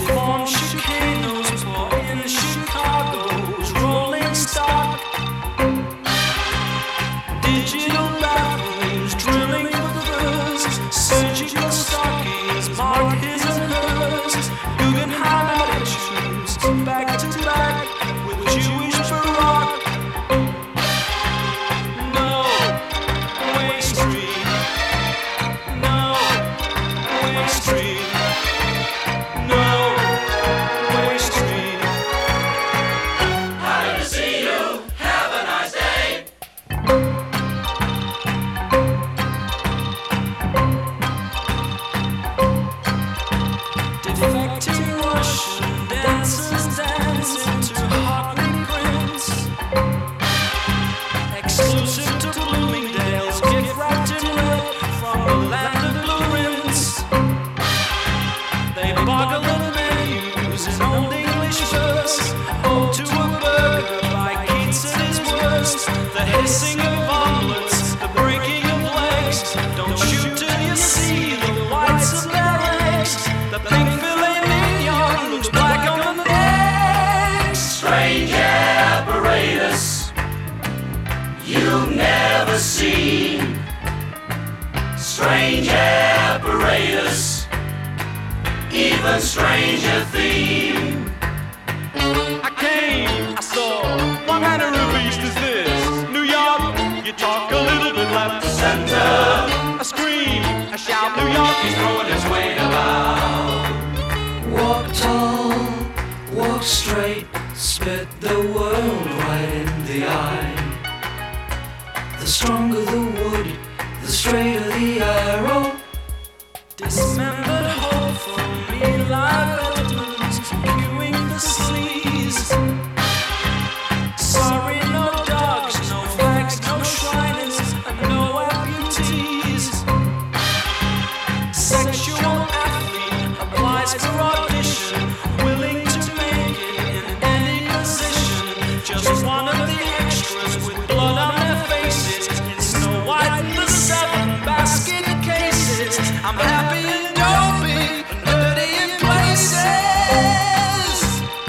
Deformed chicanos pour in Chicago's rolling stock. Digital bathrooms drilling for furs. Surgical stockings mark his and hers. Guggenheim attitudes back to back with Jewish Baroque. No way street. No way street. No way street. Happy to see you. Have a nice day. Defecting Russian dancers dancing to Hartley prints. Exclusive to Bloomingdale's, gift wrapped in red from the land of blue rinse. They boggle at menus in old English verse. Ode to a burger by Keats at his worst. The hissing of omelets, the breaking of legs. Don't shoot till you see the whites of their eggs. The pink filet mignon looks black on the eggs. Strange apparatus you've never seen. Strange apparatus, even stranger theme. I came, I saw, what manner of beast is this? New York, you talk a little bit left. Center, A scream, a shout, New York is throwing its weight about. Walk tall, walk straight, spit the world right in the eye. The stronger the wood, the straighter the arrow. Dismembered hope for me, live elements, viewing the sleaze. Sorry, no dogs, no flags, no shrines, and no amputees. Sexual athlete applies for audition, willing to make it in any position. Just one of the extras with blood on their faces. In Snow White and the Seven basket cases. I'm happy and dopey and dirty in places.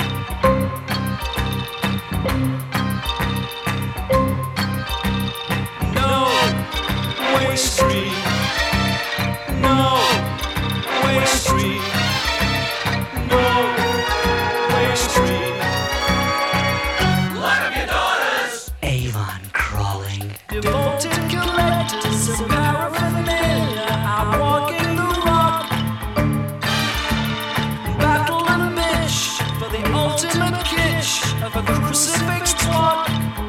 No way street. No way street. No way street. lock up your daughters. Avon crawling. Devoted collectors of paraphernalia are walking the rock. Battle and bitch for the ultimate kitsch of a crucifix plot.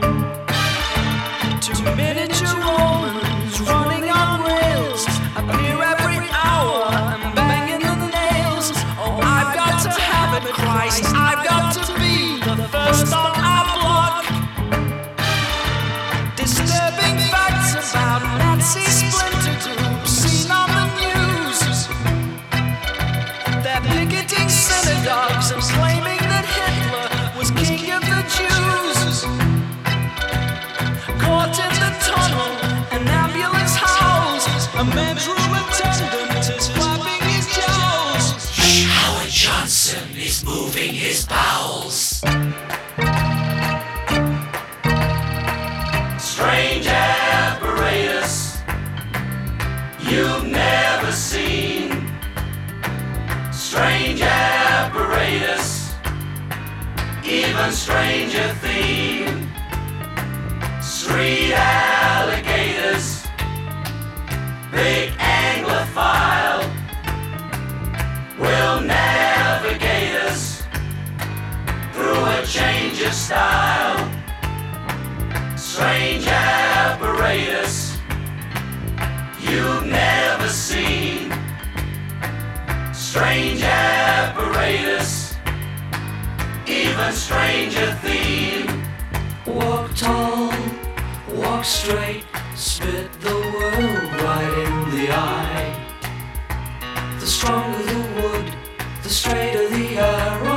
Two miniature Romans running on rails appear every hour and banging the nails. Oh, I've got to have it, Christ. I've got to be the first on our block. Disturbing facts about Nazi splinter groups seen on the news. They're picketing synagogues and claiming that Hitler was king of the Jews. Caught in the tunnel, an ambulance howls. A men's room attendant is flapping his jowls. Howard Johnson is moving his bowels. Strange apparatus you've never seen. Strange apparatus, even stranger theme. Street alligators, big anglophile, will navigate us through a change of style. Strange apparatus you've never seen. Strange apparatus, even stranger theme. Walk tall, walk straight, spit the world right in the eye. The stronger the wood, the straighter the arrow.